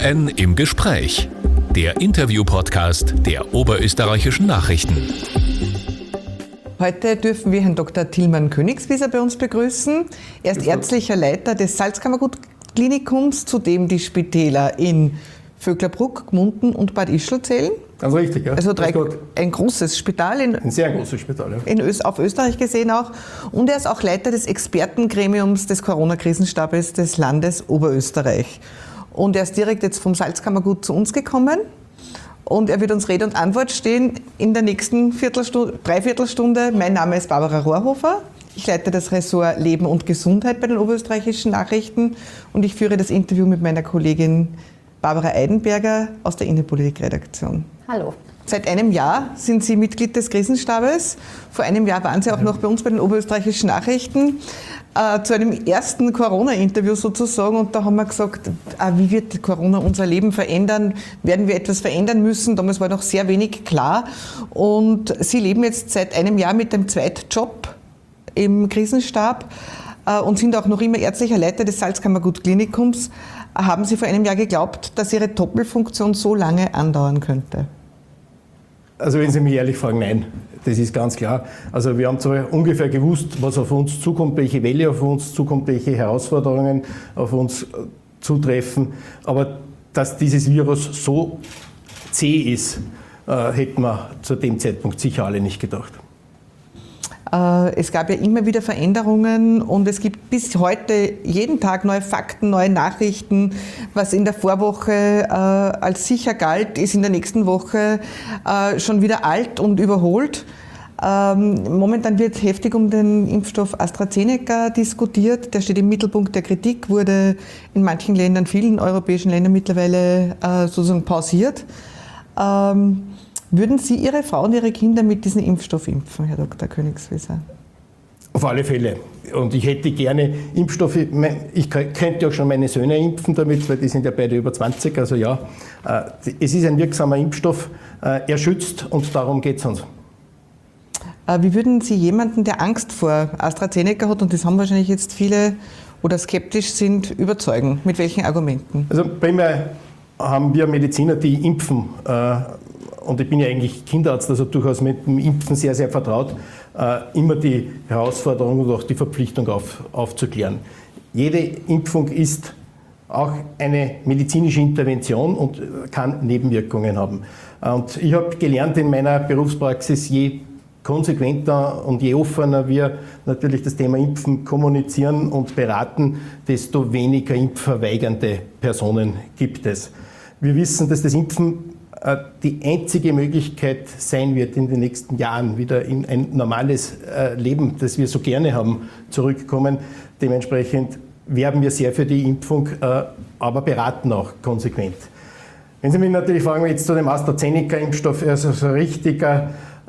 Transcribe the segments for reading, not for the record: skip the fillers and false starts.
OÖN im Gespräch. Der Interview-Podcast der Oberösterreichischen Nachrichten. Heute dürfen wir Herrn Dr. Tilman Königswieser bei uns begrüßen. Er ist ärztlicher Leiter des Salzkammergut-Klinikums, zu dem die Spitäler in Vöcklerbruck, Gmunden und Bad Ischl zählen. Ganz richtig, ja. Also ein großes Spital. Ein sehr großes Spital, ja. Auf Österreich gesehen auch. Und er ist auch Leiter des Expertengremiums des Corona-Krisenstabes des Landes Oberösterreich. Und er ist direkt jetzt vom Salzkammergut zu uns gekommen. Und er wird uns Rede und Antwort stehen in der nächsten Dreiviertelstunde. Mein Name ist Barbara Rohrhofer. Ich leite das Ressort Leben und Gesundheit bei den Oberösterreichischen Nachrichten. Und ich führe das Interview mit meiner Kollegin Barbara Eidenberger aus der Innenpolitik-Redaktion. Hallo. Seit einem Jahr sind Sie Mitglied des Krisenstabes. Vor einem Jahr waren Sie auch noch bei uns bei den Oberösterreichischen Nachrichten zu einem ersten Corona-Interview sozusagen. Und da haben wir gesagt, wie wird Corona unser Leben verändern? Werden wir etwas verändern müssen? Damals war noch sehr wenig klar. Und Sie leben jetzt seit einem Jahr mit dem Zweitjob im Krisenstab und sind auch noch immer ärztlicher Leiter des Salzkammergut-Klinikums. Haben Sie vor einem Jahr geglaubt, dass Ihre Doppelfunktion so lange andauern könnte? Also wenn Sie mich ehrlich fragen, nein, das ist ganz klar. Also wir haben zwar ungefähr gewusst, was auf uns zukommt, welche Welle auf uns zukommt, welche Herausforderungen auf uns zutreffen, aber dass dieses Virus so zäh ist, hätten wir zu dem Zeitpunkt sicher alle nicht gedacht. Es gab ja immer wieder Veränderungen und es gibt bis heute jeden Tag neue Fakten, neue Nachrichten. Was in der Vorwoche als sicher galt, ist in der nächsten Woche schon wieder alt und überholt. Momentan wird heftig um den Impfstoff AstraZeneca diskutiert. Der steht im Mittelpunkt der Kritik, wurde in manchen Ländern, vielen europäischen Ländern mittlerweile sozusagen pausiert. Würden Sie Ihre Frau und Ihre Kinder mit diesem Impfstoff impfen, Herr Dr. Königswieser? Auf alle Fälle. Und ich hätte gerne Impfstoffe. Ich könnte auch schon meine Söhne impfen damit, weil die sind ja beide über 20. Also ja, es ist ein wirksamer Impfstoff. Er schützt und darum geht es uns. Wie würden Sie jemanden, der Angst vor AstraZeneca hat, und das haben wahrscheinlich jetzt viele oder skeptisch sind, überzeugen? Mit welchen Argumenten? Also primär haben wir Mediziner, die impfen. Und ich bin ja eigentlich Kinderarzt, also durchaus mit dem Impfen sehr, sehr vertraut, immer die Herausforderung und auch die Verpflichtung aufzuklären. Jede Impfung ist auch eine medizinische Intervention und kann Nebenwirkungen haben. Und ich habe gelernt in meiner Berufspraxis, je konsequenter und je offener wir natürlich das Thema Impfen kommunizieren und beraten, desto weniger impfverweigernde Personen gibt es. Wir wissen, dass das Impfen die einzige Möglichkeit sein wird, in den nächsten Jahren wieder in ein normales Leben, das wir so gerne haben, zurückkommen. Dementsprechend werben wir sehr für die Impfung, aber beraten auch konsequent. Wenn Sie mich natürlich fragen, jetzt zu dem AstraZeneca-Impfstoff, also so ein richtiger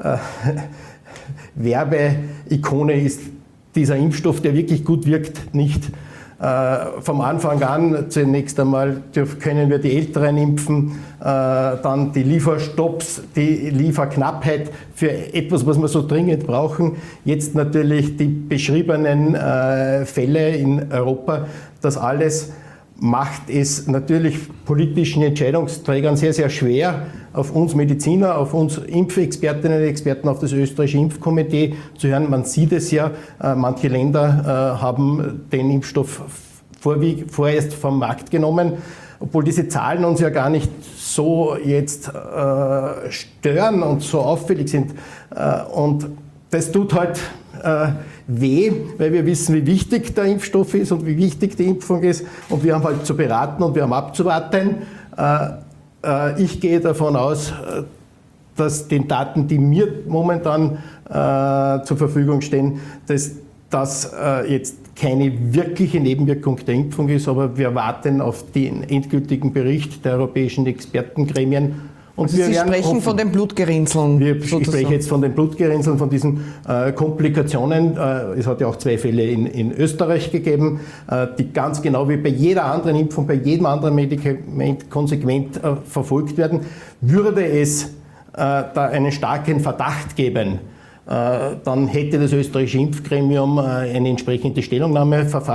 Werbeikone ist dieser Impfstoff, der wirklich gut wirkt, nicht. Vom Anfang an zunächst einmal können wir die Älteren impfen, dann die Lieferstopps, die Lieferknappheit für etwas, was wir so dringend brauchen. Jetzt natürlich die beschriebenen Fälle in Europa. Das alles macht es natürlich politischen Entscheidungsträgern sehr, sehr schwer, auf uns Mediziner, auf uns Impfexpertinnen und Experten, auf das österreichische Impfkomitee zu hören. Man sieht es ja, manche Länder haben den Impfstoff vorerst vom Markt genommen, obwohl diese Zahlen uns ja gar nicht so jetzt stören und so auffällig sind. Und das tut halt weh, weil wir wissen, wie wichtig der Impfstoff ist und wie wichtig die Impfung ist. Und wir haben halt zu beraten und wir haben abzuwarten. Ich gehe davon aus, dass den Daten, die mir momentan zur Verfügung stehen, dass das jetzt keine wirkliche Nebenwirkung der Impfung ist, aber wir warten auf den endgültigen Bericht der europäischen Expertengremien. Und also Sie sprechen von den Blutgerinnseln. Ich spreche jetzt von den Blutgerinnseln, von diesen Komplikationen. Es hat ja auch 2 Fälle in Österreich gegeben, die ganz genau wie bei jeder anderen Impfung, bei jedem anderen Medikament konsequent verfolgt werden. Würde es da einen starken Verdacht geben, dann hätte das österreichische Impfgremium eine entsprechende Stellungnahme verfasst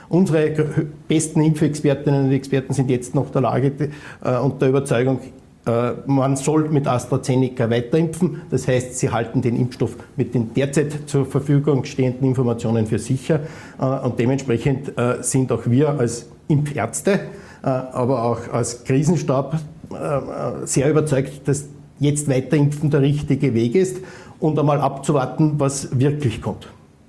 Unsere besten Impfexpertinnen und Experten sind jetzt noch der Lage und der Überzeugung, man soll mit AstraZeneca weiterimpfen. Das heißt, sie halten den Impfstoff mit den derzeit zur Verfügung stehenden Informationen für sicher. Und dementsprechend sind auch wir als Impfärzte, aber auch als Krisenstab sehr überzeugt, dass jetzt Weiterimpfen der richtige Weg ist und einmal abzuwarten, was wirklich kommt.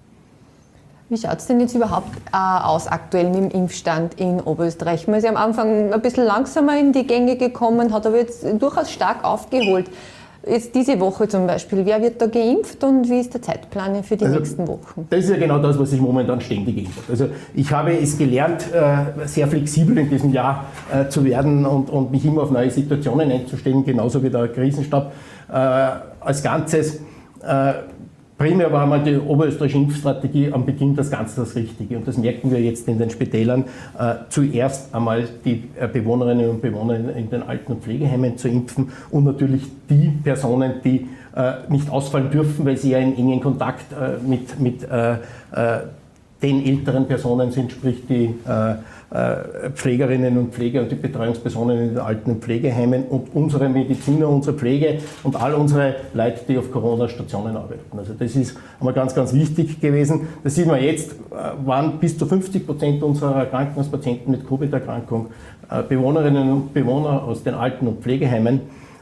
Wie schaut es denn jetzt überhaupt aus aktuell mit dem Impfstand in Oberösterreich? Man ist ja am Anfang ein bisschen langsamer in die Gänge gekommen, hat aber jetzt durchaus stark aufgeholt. Jetzt diese Woche zum Beispiel, wer wird da geimpft und wie ist der Zeitplan für die nächsten Wochen? Das ist ja genau das, was sich momentan ständig ändert. Also ich habe es gelernt, sehr flexibel in diesem Jahr zu werden und mich immer auf neue Situationen einzustellen, genauso wie der Krisenstab als Ganzes. Primär war einmal die oberösterreichische Impfstrategie am Beginn das Richtige. Und das merken wir jetzt in den Spitälern. Zuerst einmal die Bewohnerinnen und Bewohner in den Alten- und Pflegeheimen zu impfen und natürlich die Personen, die nicht ausfallen dürfen, weil sie ja in engen Kontakt mit den älteren Personen sind, sprich die Pflegerinnen und Pfleger und die Betreuungspersonen in den Alten- und Pflegeheimen und unsere Mediziner, unsere Pflege und all unsere Leute, die auf Corona-Stationen arbeiten. Also das ist einmal ganz, ganz wichtig gewesen. Das sieht man jetzt, waren bis zu 50% unserer Krankenhauspatienten mit Covid-Erkrankung Bewohnerinnen und Bewohner aus den Alten- und Pflegeheimen.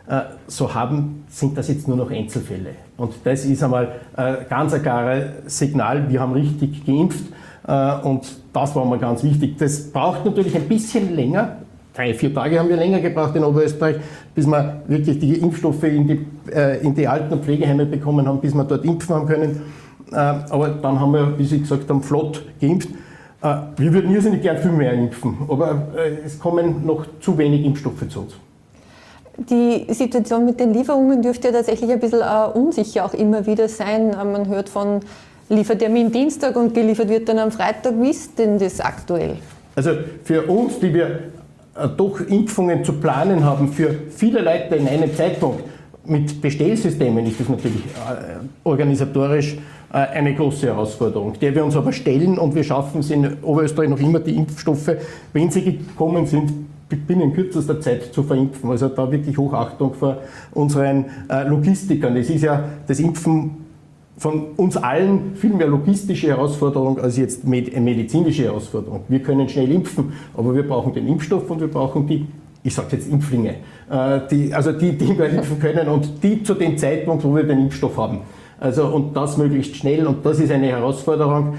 Sind das jetzt nur noch Einzelfälle. Und das ist einmal ganz ein klares Signal, wir haben richtig geimpft. Und das war mal ganz wichtig. Das braucht natürlich ein bisschen länger. 3-4 Tage haben wir länger gebraucht in Oberösterreich, bis wir wirklich die Impfstoffe in die Alten- und Pflegeheime bekommen haben, bis wir dort impfen haben können. Aber dann haben wir, wie Sie gesagt haben, flott geimpft. Wir würden irrsinnig gern viel mehr impfen, aber es kommen noch zu wenig Impfstoffe zu uns. Die Situation mit den Lieferungen dürfte ja tatsächlich ein bisschen unsicher auch immer wieder sein. Man hört von Liefertermin Dienstag und geliefert wird dann am Freitag. Wie ist denn das aktuell? Also für uns, die wir doch Impfungen zu planen haben, für viele Leute in einem Zeitpunkt mit Bestellsystemen ist das natürlich organisatorisch eine große Herausforderung, der wir uns aber stellen und wir schaffen es in Oberösterreich noch immer, die Impfstoffe, wenn sie gekommen sind, binnen kürzester Zeit zu verimpfen. Also da wirklich Hochachtung vor unseren Logistikern. Es ist ja das Impfen von uns allen viel mehr logistische Herausforderung als jetzt medizinische Herausforderung. Wir können schnell impfen, aber wir brauchen den Impfstoff und wir brauchen die, ich sage jetzt Impflinge, die wir impfen können und die zu dem Zeitpunkt, wo wir den Impfstoff haben. Also und das möglichst schnell und das ist eine Herausforderung.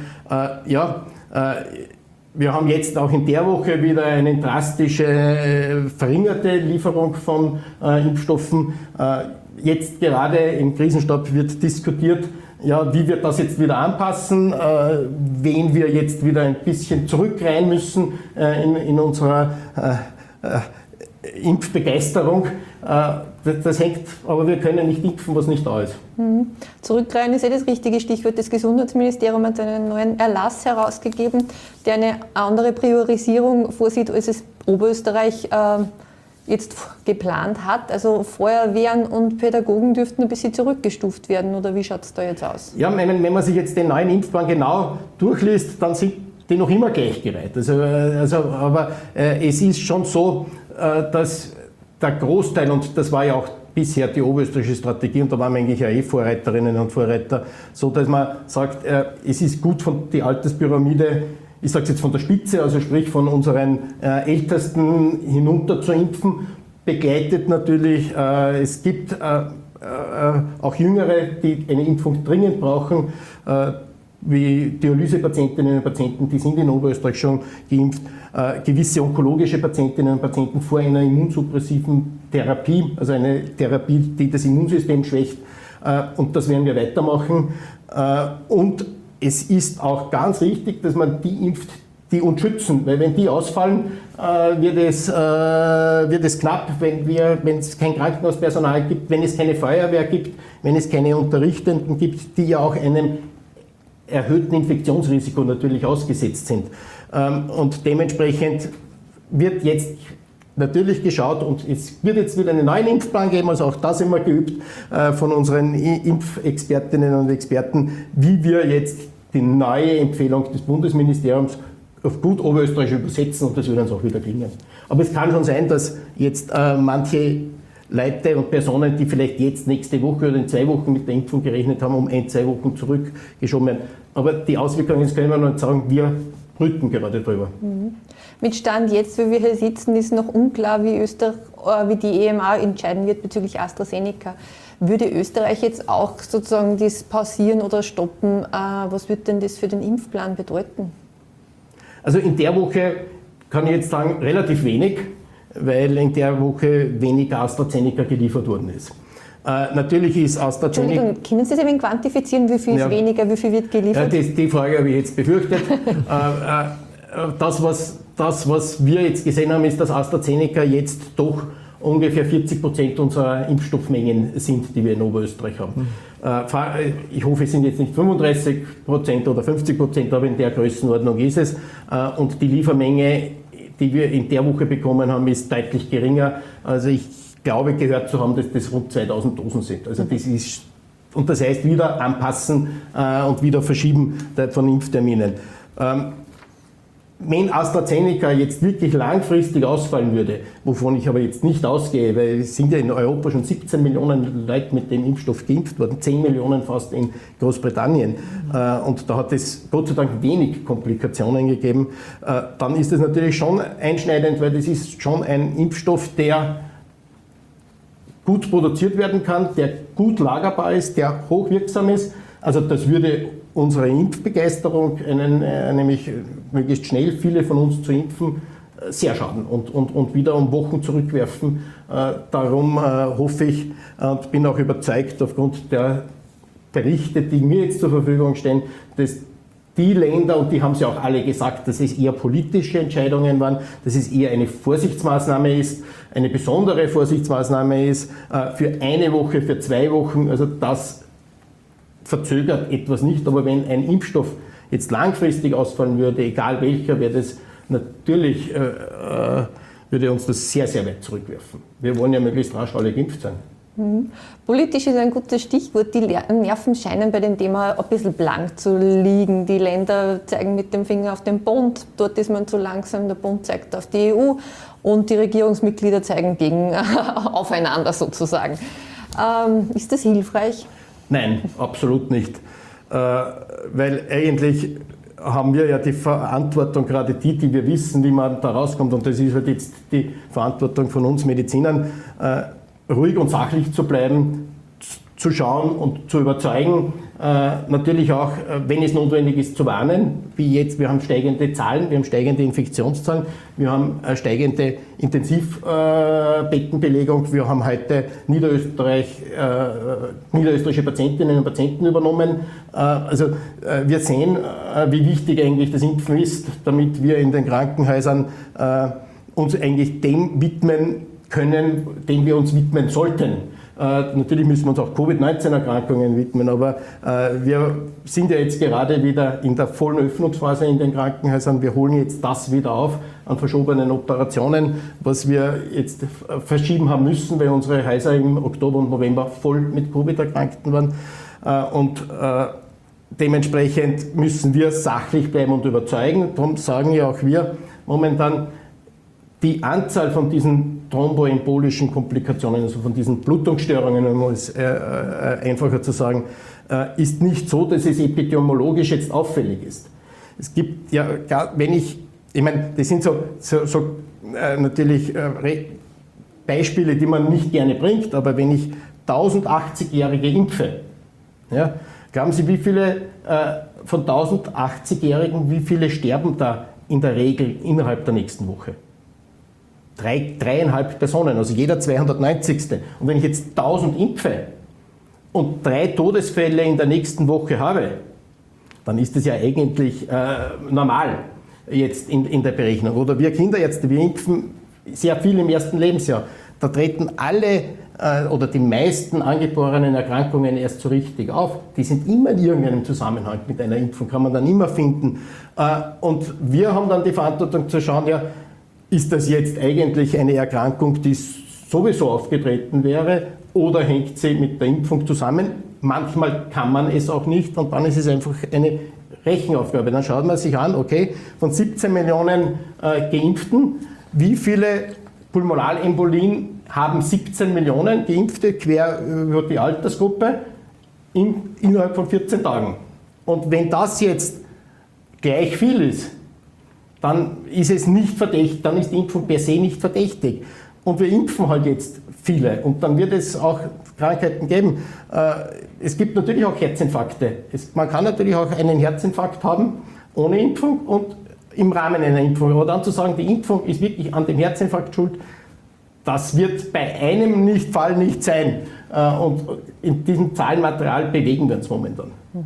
Wir haben jetzt auch in der Woche wieder eine drastische verringerte Lieferung von Impfstoffen. Jetzt gerade im Krisenstab wird diskutiert, ja, wie wir das jetzt wieder anpassen, wen wir jetzt wieder ein bisschen zurückrein müssen in unserer Impfbegeisterung. Das hängt, aber wir können nicht impfen, was nicht da ist. Zurückrein ist das richtige Stichwort. Das Gesundheitsministerium hat einen neuen Erlass herausgegeben, der eine andere Priorisierung vorsieht, als es Oberösterreich jetzt geplant hat. Also Feuerwehren und Pädagogen dürften ein bisschen zurückgestuft werden, oder wie schaut es da jetzt aus? Ja, wenn man sich jetzt den neuen Impfplan genau durchliest, dann sind die noch immer gleichgereiht. Aber es ist schon so, dass der Großteil, und das war ja auch bisher die oberösterreichische Strategie, und da waren wir eigentlich ja Vorreiterinnen und Vorreiter, so dass man sagt, es ist gut von die Alterspyramide, ich sage es jetzt von der Spitze, also sprich von unseren Ältesten hinunter zu impfen, begleitet natürlich, es gibt auch Jüngere, die eine Impfung dringend brauchen, wie Dialysepatientinnen und Patienten, die sind in Oberösterreich schon geimpft, gewisse onkologische Patientinnen und Patienten vor einer immunsuppressiven Therapie, also eine Therapie, die das Immunsystem schwächt, und das werden wir weitermachen. Und es ist auch ganz richtig, dass man die impft, die uns schützen, weil wenn die ausfallen, wird es knapp, wenn es kein Krankenhauspersonal gibt, wenn es keine Feuerwehr gibt, wenn es keine Unterrichtenden gibt, die ja auch einem erhöhten Infektionsrisiko natürlich ausgesetzt sind. Und dementsprechend wird jetzt natürlich geschaut und es wird jetzt wieder einen neuen Impfplan geben, also auch das immer geübt von unseren Impfexpertinnen und Experten, wie wir jetzt die neue Empfehlung des Bundesministeriums auf gut Oberösterreichisch übersetzen und das wird uns auch wieder gelingen. Aber es kann schon sein, dass jetzt manche Leute und Personen, die vielleicht jetzt nächste Woche oder in 2 Wochen mit der Impfung gerechnet haben, um 1-2 Wochen zurückgeschoben werden. Aber die Auswirkungen, das können wir noch nicht sagen, wir brüten gerade drüber. Mit Stand jetzt, wie wir hier sitzen, ist noch unklar, wie die EMA entscheiden wird bezüglich AstraZeneca. Würde Österreich jetzt auch sozusagen das pausieren oder stoppen? Was wird denn das für den Impfplan bedeuten? Also in der Woche kann ich jetzt sagen, relativ wenig, weil in der Woche weniger AstraZeneca geliefert worden ist. Natürlich ist AstraZeneca... Entschuldigung, können Sie es quantifizieren, wie viel ist weniger, wie viel wird geliefert? Die Frage habe ich jetzt befürchtet. Das, was wir jetzt gesehen haben, ist, dass AstraZeneca jetzt doch ungefähr 40% unserer Impfstoffmengen sind, die wir in Oberösterreich haben. Ich hoffe, es sind jetzt nicht 35% oder 50%, aber in der Größenordnung ist es. Und die Liefermenge, die wir in der Woche bekommen haben, ist deutlich geringer. Also ich glaube, gehört zu haben, dass das rund 2000 Dosen sind. Also das ist, und das heißt wieder anpassen und wieder verschieben von Impfterminen. Wenn AstraZeneca jetzt wirklich langfristig ausfallen würde, wovon ich aber jetzt nicht ausgehe, weil es sind ja in Europa schon 17 Millionen Leute mit dem Impfstoff geimpft worden, 10 Millionen fast in Großbritannien, und da hat es Gott sei Dank wenig Komplikationen gegeben, dann ist das natürlich schon einschneidend, weil das ist schon ein Impfstoff, der gut produziert werden kann, der gut lagerbar ist, der hochwirksam ist. Also das würde unsere Impfbegeisterung, nämlich möglichst schnell viele von uns zu impfen, sehr schaden und wieder um Wochen zurückwerfen. Darum hoffe ich und bin auch überzeugt aufgrund der Berichte, die mir jetzt zur Verfügung stehen, dass die Länder, und die haben es ja auch alle gesagt, dass es eher politische Entscheidungen waren, dass es eher eine Vorsichtsmaßnahme ist, eine besondere Vorsichtsmaßnahme ist, für 1 Woche, für 2 Wochen, also das verzögert etwas nicht, aber wenn ein Impfstoff jetzt langfristig ausfallen würde, egal welcher, wäre das natürlich, würde uns das sehr, sehr weit zurückwerfen. Wir wollen ja möglichst rasch alle geimpft sein. Politisch ist ein gutes Stichwort. Die Nerven scheinen bei dem Thema ein bisschen blank zu liegen. Die Länder zeigen mit dem Finger auf den Bund, dort ist man zu langsam, der Bund zeigt auf die EU und die Regierungsmitglieder zeigen aufeinander sozusagen. Ist das hilfreich? Nein, absolut nicht. Weil eigentlich haben wir ja die Verantwortung, gerade die wir wissen, wie man da rauskommt, und das ist halt jetzt die Verantwortung von uns Medizinern, ruhig und sachlich zu bleiben, zu schauen und zu überzeugen, natürlich auch, wenn es notwendig ist, zu warnen, wie jetzt, wir haben steigende Zahlen, wir haben steigende Infektionszahlen, wir haben steigende Intensivbettenbelegung, wir haben heute niederösterreichische Patientinnen und Patienten übernommen. Also wir sehen, wie wichtig eigentlich das Impfen ist, damit wir in den Krankenhäusern uns eigentlich dem widmen können, dem wir uns widmen sollten. Natürlich müssen wir uns auch Covid-19-Erkrankungen widmen, aber wir sind ja jetzt gerade wieder in der vollen Öffnungsphase in den Krankenhäusern. Wir holen jetzt das wieder auf an verschobenen Operationen, was wir jetzt verschieben haben müssen, weil unsere Häuser im Oktober und November voll mit Covid-Erkrankten waren. Und dementsprechend müssen wir sachlich bleiben und überzeugen. Darum sagen ja auch wir momentan, die Anzahl von diesen thromboembolischen Komplikationen, also von diesen Blutungsstörungen, um es einfacher zu sagen, ist nicht so, dass es epidemiologisch jetzt auffällig ist. Es gibt ja, ich meine, das sind so natürlich Beispiele, die man nicht gerne bringt, aber wenn ich 1080-Jährige impfe, ja, glauben Sie, wie viele von 1080-Jährigen, wie viele sterben da in der Regel innerhalb der nächsten Woche? 3,5 Personen, also jeder 290. Und wenn ich jetzt 1000 impfe und 3 Todesfälle in der nächsten Woche habe, dann ist das ja eigentlich normal jetzt in der Berechnung. Oder wir Kinderärzte, wir impfen sehr viel im ersten Lebensjahr. Da treten alle oder die meisten angeborenen Erkrankungen erst so richtig auf. Die sind immer in irgendeinem Zusammenhang mit einer Impfung, kann man dann immer finden. Und wir haben dann die Verantwortung zu schauen, ja, ist das jetzt eigentlich eine Erkrankung, die sowieso aufgetreten wäre, oder hängt sie mit der Impfung zusammen? Manchmal kann man es auch nicht, und dann ist es einfach eine Rechenaufgabe. Dann schaut man sich an, okay, von 17 Millionen Geimpften, wie viele Pulmonalembolien haben 17 Millionen Geimpfte quer über die Altersgruppe innerhalb von 14 Tagen. Und wenn das jetzt gleich viel ist, dann ist es nicht verdächtig, dann ist die Impfung per se nicht verdächtig. Und wir impfen halt jetzt viele und dann wird es auch Krankheiten geben. Es gibt natürlich auch Herzinfarkte. Man kann natürlich auch einen Herzinfarkt haben ohne Impfung und im Rahmen einer Impfung. Aber dann zu sagen, die Impfung ist wirklich an dem Herzinfarkt schuld, das wird bei einem Fall nicht sein. Und in diesem Zahlenmaterial bewegen wir uns momentan.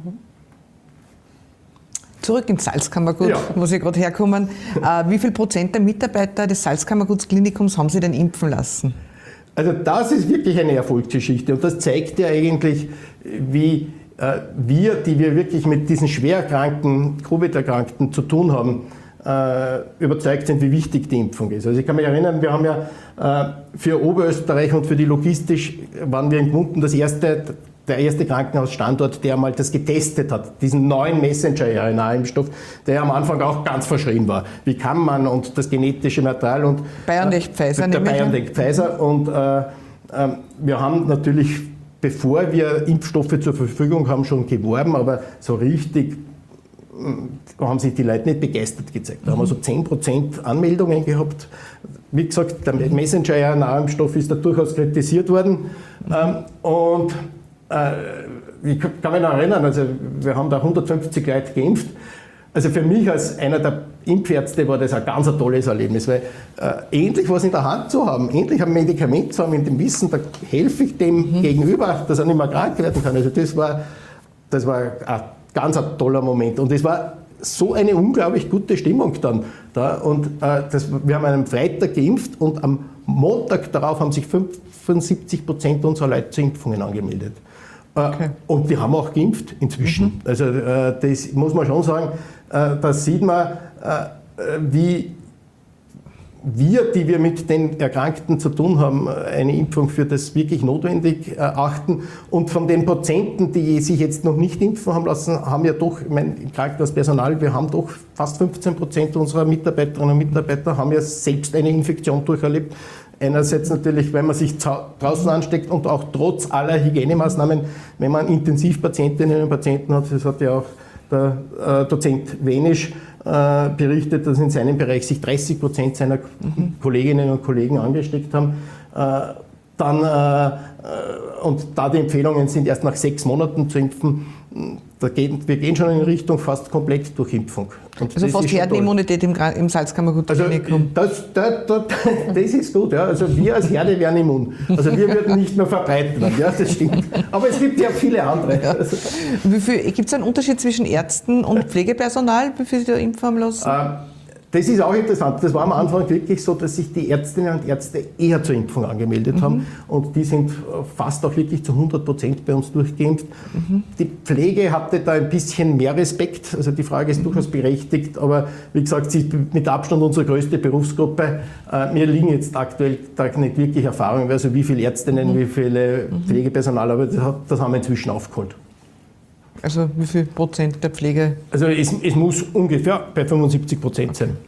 Zurück ins Salzkammergut, Ja. wo Sie gerade herkommen. Wie viel Prozent der Mitarbeiter des Salzkammergutsklinikums haben Sie denn impfen lassen? Also das ist wirklich eine Erfolgsgeschichte und das zeigt ja eigentlich, wie wir, die wir wirklich mit diesen schwer erkrankten, Covid-Erkrankten zu tun haben, überzeugt sind, wie wichtig die Impfung ist. Also ich kann mich erinnern, wir haben ja für Oberösterreich und für die Logistisch waren wir in Gmunden der erste Krankenhausstandort, der mal das getestet hat, diesen neuen Messenger-RNA-Impfstoff, der am Anfang auch ganz verschrien war. Wie kann man und das genetische Material und BioNTech-Pfizer, der BioNTech-Pfizer und wir haben natürlich, bevor wir Impfstoffe zur Verfügung haben, schon geworben, aber so richtig haben sich die Leute nicht begeistert gezeigt. Da haben wir so 10% Anmeldungen gehabt. Wie gesagt, der Messenger-RNA-Impfstoff ist da durchaus kritisiert worden. Und ich kann mich noch erinnern, also wir haben da 150 Leute geimpft. Also für mich als einer der Impfärzte war das ein ganz tolles Erlebnis, weil endlich was in der Hand zu haben, endlich ein Medikament zu haben, in dem Wissen, da helfe ich dem Gegenüber, dass er nicht mehr krank werden kann. Also das war ein ganz toller Moment und es war so eine unglaublich gute Stimmung dann da und wir haben an einem Freitag geimpft und am Montag darauf haben sich 75% unserer Leute zu Impfungen angemeldet. Okay. Und die haben auch geimpft inzwischen. Also das muss man schon sagen, da sieht man, wie wir, die wir mit den Erkrankten zu tun haben, eine Impfung für das wirklich notwendig erachten. Und von den Prozenten, die sich jetzt noch nicht impfen haben lassen, haben ja doch, ich meine, im Krankenhauspersonal, wir haben doch fast 15% unserer Mitarbeiterinnen und Mitarbeiter haben ja selbst eine Infektion durcherlebt. Einerseits natürlich, wenn man sich draußen ansteckt und auch trotz aller Hygienemaßnahmen, wenn man Intensivpatientinnen und Patienten hat, das hat ja auch der Dozent Wenisch berichtet, dass in seinem Bereich sich 30% seiner Kolleginnen und Kollegen angesteckt haben. Und da die Empfehlungen sind, erst nach 6 Monaten zu impfen, wir gehen schon in Richtung fast komplett Durchimpfung. Und also fast Herdenimmunität im Salzkammergutklinikum. Also das ist gut, ja. Also wir als Herde wären immun. Also wir würden nicht mehr verbreiten, ja, das stimmt. Aber es gibt ja viele andere. Ja. Gibt es einen Unterschied zwischen Ärzten und Pflegepersonal, wie viel Sie da impfen haben lassen? Das ist auch interessant. Das war am Anfang wirklich so, dass sich die Ärztinnen und Ärzte eher zur Impfung angemeldet haben. Und die sind fast auch wirklich zu 100% bei uns durchgeimpft. Die Pflege hatte da ein bisschen mehr Respekt. Also die Frage ist durchaus berechtigt. Aber wie gesagt, sie ist mit Abstand unsere größte Berufsgruppe. Mir liegen jetzt aktuell da nicht wirklich Erfahrungen, also wie viele Ärztinnen, wie viele Pflegepersonal, aber das haben wir inzwischen aufgeholt. Also wie viel Prozent der Pflege? Also es muss ungefähr bei 75% sein.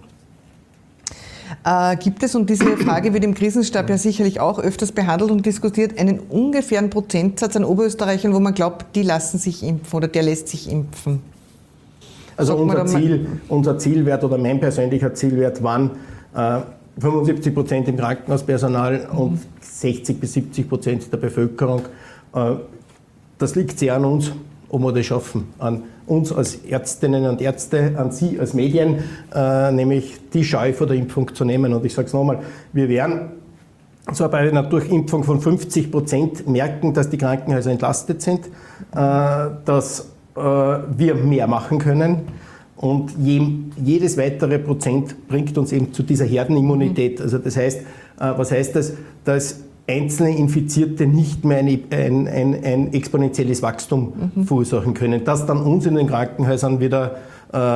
Gibt es, und diese Frage wird im Krisenstab ja sicherlich auch öfters behandelt und diskutiert, einen ungefähren Prozentsatz an Oberösterreichern, wo man glaubt, die lassen sich impfen oder der lässt sich impfen? Also unser Zielwert oder mein persönlicher Zielwert waren 75% im Krankenhauspersonal und 60-70% der Bevölkerung. Das liegt sehr an uns, ob wir das schaffen. An uns als Ärztinnen und Ärzte, an Sie als Medien, nämlich die Scheu vor der Impfung zu nehmen. Und ich sage es nochmal, wir werden zwar bei einer Durchimpfung von 50% merken, dass die Krankenhäuser entlastet sind, dass wir mehr machen können. Und jedes weitere Prozent bringt uns eben zu dieser Herdenimmunität. Also das heißt, was heißt das? Dass einzelne Infizierte nicht mehr ein exponentielles Wachstum verursachen können, das dann uns in den Krankenhäusern wieder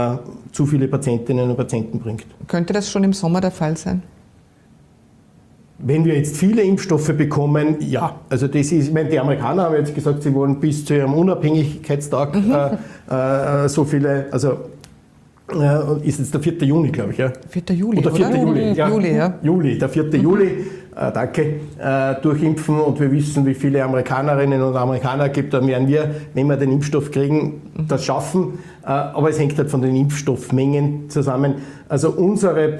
zu viele Patientinnen und Patienten bringt. Könnte das schon im Sommer der Fall sein? Wenn wir jetzt viele Impfstoffe bekommen, ja, also das ist, ich meine, die Amerikaner haben jetzt gesagt, sie wollen bis zu ihrem Unabhängigkeitstag so viele, also ist jetzt der 4. Juni, glaube ich, ja? 4. Juli, oder 4. oder? Juli, ja. Juli, ja. Juli, der 4. Juli, danke, durchimpfen und wir wissen, wie viele Amerikanerinnen und Amerikaner gibt, dann werden wir, wenn wir den Impfstoff kriegen, das schaffen, aber es hängt halt von den Impfstoffmengen zusammen. Also unsere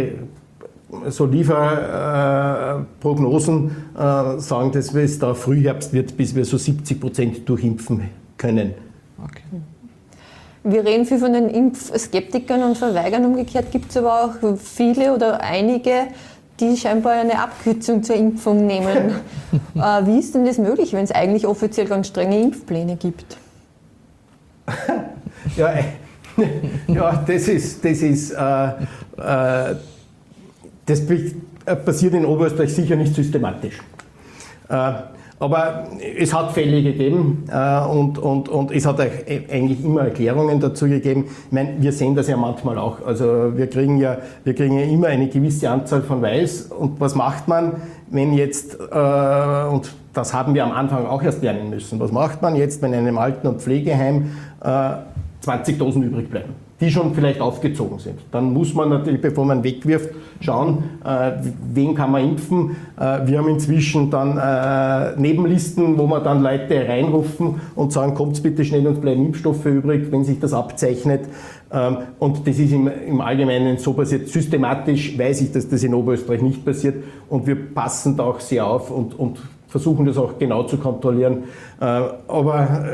Lieferprognosen sagen, dass es da Frühherbst wird, bis wir so 70% durchimpfen können. Okay. Wir reden viel von den Impfskeptikern und Verweigern. Umgekehrt gibt es aber auch viele oder einige, die scheinbar eine Abkürzung zur Impfung nehmen. Wie ist denn das möglich, wenn es eigentlich offiziell ganz strenge Impfpläne gibt? Ja, das passiert in Oberösterreich sicher nicht systematisch. Aber es hat Fälle gegeben und es hat eigentlich immer Erklärungen dazu gegeben. Ich meine, wir sehen das ja manchmal auch. Also wir kriegen ja immer eine gewisse Anzahl von Weiß. Und was macht man, wenn jetzt, und das haben wir am Anfang auch erst lernen müssen, was macht man jetzt, wenn in einem Alten- und Pflegeheim 20 Dosen übrig bleiben, die schon vielleicht aufgezogen sind? Dann muss man natürlich, bevor man wegwirft, schauen, wen kann man impfen. Wir haben inzwischen dann Nebenlisten, wo wir dann Leute reinrufen und sagen, kommt bitte schnell, uns bleiben Impfstoffe übrig, wenn sich das abzeichnet. Und das ist im Allgemeinen so passiert. Systematisch weiß ich, dass das in Oberösterreich nicht passiert und wir passen da auch sehr auf und versuchen das auch genau zu kontrollieren. Aber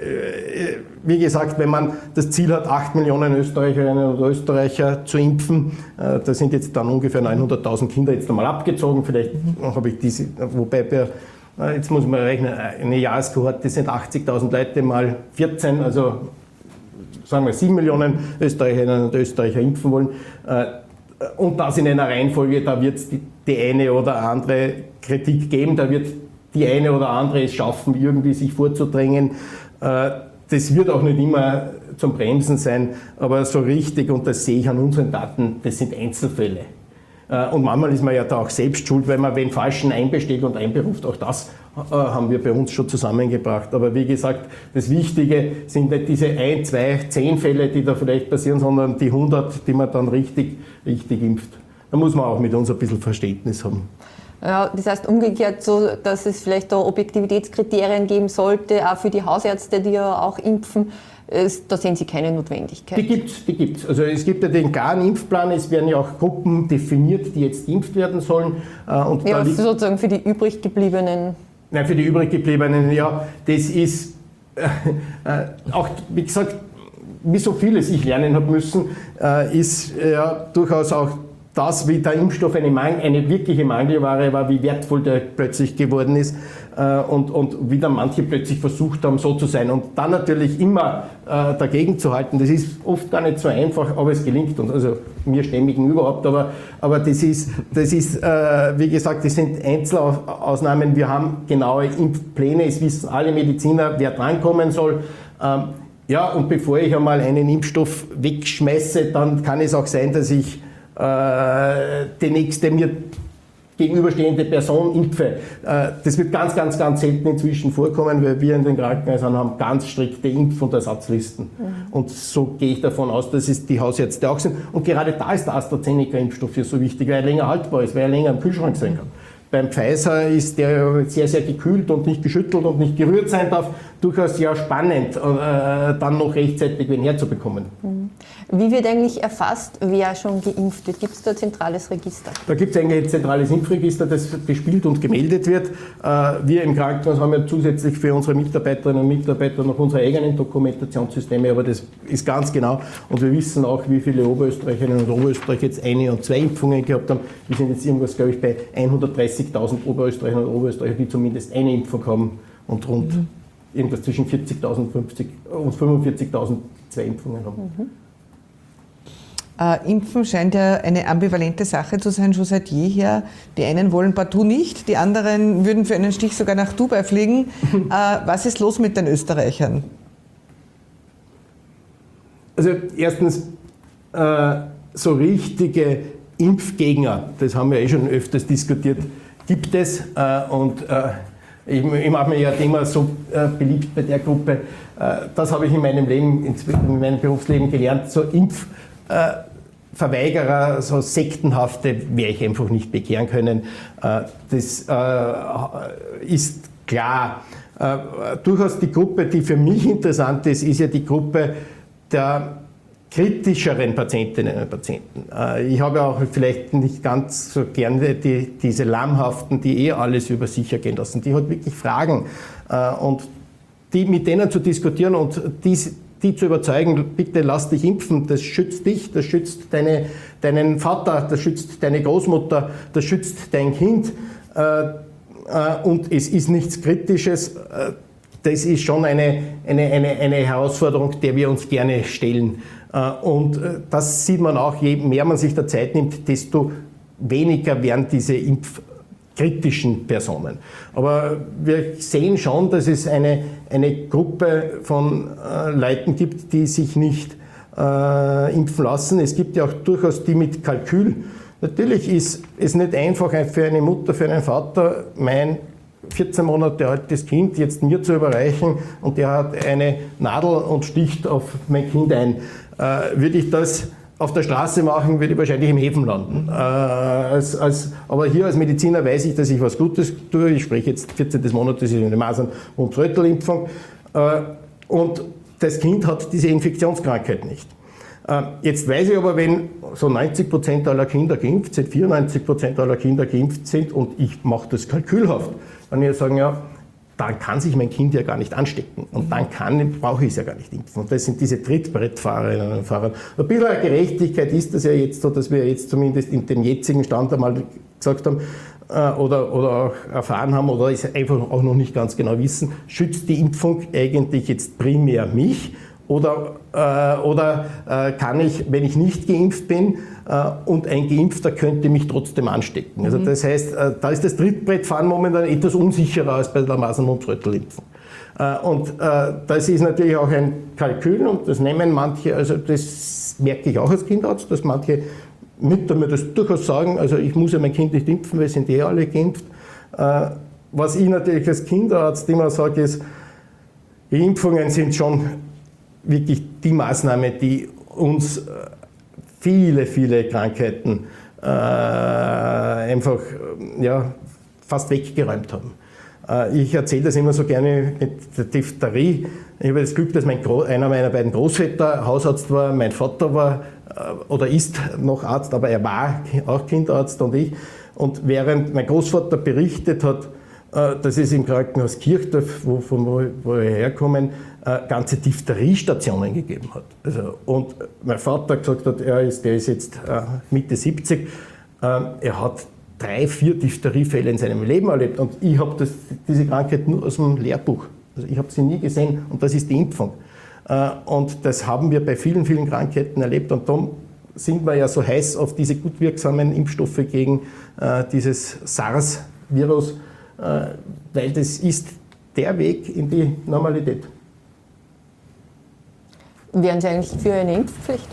wie gesagt, wenn man das Ziel hat, 8 Millionen Österreicherinnen und Österreicher zu impfen, da sind jetzt dann ungefähr 900.000 Kinder jetzt einmal abgezogen. Vielleicht habe ich diese, wobei jetzt muss man rechnen, eine Jahreskohorte sind 80.000 Leute mal 14, also sagen wir 7 Millionen Österreicherinnen und Österreicher impfen wollen. Und das in einer Reihenfolge, da wird es die eine oder andere Kritik geben, da wird die eine oder andere es schaffen, irgendwie sich vorzudrängen. Das wird auch nicht immer zum Bremsen sein, aber so richtig, und das sehe ich an unseren Daten, das sind Einzelfälle. Und manchmal ist man ja da auch selbst schuld, weil man wen Falschen einbestellt und einberuft. Auch das haben wir bei uns schon zusammengebracht. Aber wie gesagt, das Wichtige sind nicht diese 1, 2, 10 Fälle, die da vielleicht passieren, sondern die 100, die man dann richtig impft. Da muss man auch mit uns ein bisschen Verständnis haben. Ja, das heißt umgekehrt so, dass es vielleicht da Objektivitätskriterien geben sollte, auch für die Hausärzte, die ja auch impfen. Da sehen Sie keine Notwendigkeit. Die gibt's. Also es gibt ja den klaren Impfplan, es werden ja auch Gruppen definiert, die jetzt geimpft werden sollen. Und ja, sozusagen für die übrig gebliebenen. Nein, für die übrig gebliebenen, ja, das ist auch, wie gesagt, wie so vieles ich lernen habe müssen, ist ja durchaus auch das, wie der Impfstoff eine wirkliche Mangelware war, wie wertvoll der plötzlich geworden ist und wie dann manche plötzlich versucht haben, so zu sein. Und dann natürlich immer dagegen zu halten, das ist oft gar nicht so einfach, aber es gelingt uns. Also mir Stämmigen überhaupt, aber das ist wie gesagt, das sind Einzelausnahmen. Wir haben genaue Impfpläne, es wissen alle Mediziner, wer drankommen soll. Ja, und bevor ich einmal einen Impfstoff wegschmeiße, dann kann es auch sein, dass ich die nächste mir gegenüberstehende Person impfe. Das wird ganz, ganz, ganz selten inzwischen vorkommen, weil wir in den Krankenhäusern haben ganz strikte Impf- und Ersatzlisten. Und so gehe ich davon aus, dass es die Hausärzte auch sind. Und gerade da ist der AstraZeneca-Impfstoff hier so wichtig, weil er länger haltbar ist, weil er länger im Kühlschrank sein kann. Beim Pfizer ist der sehr, sehr gekühlt und nicht geschüttelt und nicht gerührt sein darf. Durchaus ja spannend, dann noch rechtzeitig wen herzubekommen. Wie wird eigentlich erfasst, wer schon geimpft wird? Gibt es da ein zentrales Register? Da gibt es eigentlich ein zentrales Impfregister, das bespielt und gemeldet wird. Wir im Krankenhaus haben ja zusätzlich für unsere Mitarbeiterinnen und Mitarbeiter noch unsere eigenen Dokumentationssysteme, aber das ist ganz genau. Und wir wissen auch, wie viele Oberösterreicherinnen und Oberösterreicher jetzt 1 und 2 Impfungen gehabt haben. Wir sind jetzt irgendwas, glaube ich, bei 130.000 Oberösterreicherinnen und Oberösterreicher, die zumindest eine Impfung haben und rund irgendwas zwischen 40.000 und 45.000 2 Impfungen haben. Impfen scheint ja eine ambivalente Sache zu sein, schon seit jeher. Die einen wollen partout nicht, die anderen würden für einen Stich sogar nach Dubai fliegen. Was ist los mit den Österreichern? Also erstens, so richtige Impfgegner, das haben wir schon öfters diskutiert, gibt es. Ich mache mir ja immer so beliebt bei der Gruppe. Das habe ich in meinem Berufsleben gelernt. So Impfverweigerer, so sektenhafte, werde ich einfach nicht bekehren können. Das ist klar. Durchaus die Gruppe, die für mich interessant ist, ist ja die Gruppe der kritischeren Patientinnen und Patienten. Ich habe auch vielleicht nicht ganz so gerne diese Lammhaften, die alles über sich ergehen lassen. Die halt wirklich Fragen. Und mit denen zu diskutieren und die zu überzeugen, bitte lass dich impfen, das schützt dich, das schützt deinen Vater, das schützt deine Großmutter, das schützt dein Kind. Und es ist nichts Kritisches. Das ist schon eine Herausforderung, der wir uns gerne stellen. Und das sieht man auch, je mehr man sich der Zeit nimmt, desto weniger werden diese impfkritischen Personen. Aber wir sehen schon, dass es eine Gruppe von Leuten gibt, die sich nicht impfen lassen. Es gibt ja auch durchaus die mit Kalkül. Natürlich ist es nicht einfach für eine Mutter, für einen Vater, mein 14 Monate altes Kind jetzt mir zu überreichen und der hat eine Nadel und sticht auf mein Kind ein. Würde ich das auf der Straße machen, würde ich wahrscheinlich im Häfen landen. Aber hier als Mediziner weiß ich, dass ich was Gutes tue. Ich spreche jetzt 14. Monat, das ist eine Masern- und Röttelimpfung. Und das Kind hat diese Infektionskrankheit nicht. Jetzt weiß ich aber, wenn so 90% aller Kinder geimpft sind, 94% aller Kinder geimpft sind und ich mache das kalkülhaft, dann würde ich sagen, ja, dann kann sich mein Kind ja gar nicht anstecken und dann brauche ich es ja gar nicht impfen. Und das sind diese Trittbrettfahrerinnen und Fahrer. Ein bisschen eine Gerechtigkeit ist das ja jetzt so, dass wir jetzt zumindest in dem jetzigen Stand einmal gesagt haben oder auch erfahren haben oder es einfach auch noch nicht ganz genau wissen, schützt die Impfung eigentlich jetzt primär mich? Oder kann ich, wenn ich nicht geimpft bin und ein Geimpfter könnte mich trotzdem anstecken? Also das heißt, da ist das Trittbrettfahren momentan etwas unsicherer als bei der Masern- und Röttelimpfung. Und das ist natürlich auch ein Kalkül und das nehmen manche, also das merke ich auch als Kinderarzt, dass manche Mütter mir das durchaus sagen, also ich muss ja mein Kind nicht impfen, weil sind alle geimpft. Was ich natürlich als Kinderarzt immer sage, ist, die Impfungen sind schon wirklich die Maßnahme, die uns viele, viele Krankheiten einfach fast weggeräumt haben. Ich erzähle das immer so gerne mit der Diphtherie. Ich habe das Glück, dass einer meiner beiden Großväter Hausarzt war, mein Vater war oder ist noch Arzt, aber er war auch Kinderarzt und ich. Und während mein Großvater berichtet hat, dass es im Krankenhaus Kirchdorf, wo wir herkommen, ganze Diphtheriestationen gegeben hat. Also, und mein Vater gesagt hat, der ist jetzt Mitte 70, er hat 3-4 Diphtheriefälle in seinem Leben erlebt und ich habe diese Krankheit nur aus dem Lehrbuch. Also ich habe sie nie gesehen und das ist die Impfung. Und das haben wir bei vielen, vielen Krankheiten erlebt und darum sind wir ja so heiß auf diese gut wirksamen Impfstoffe gegen dieses SARS-Virus, weil das ist der Weg in die Normalität. Wären Sie eigentlich für eine Impfpflicht?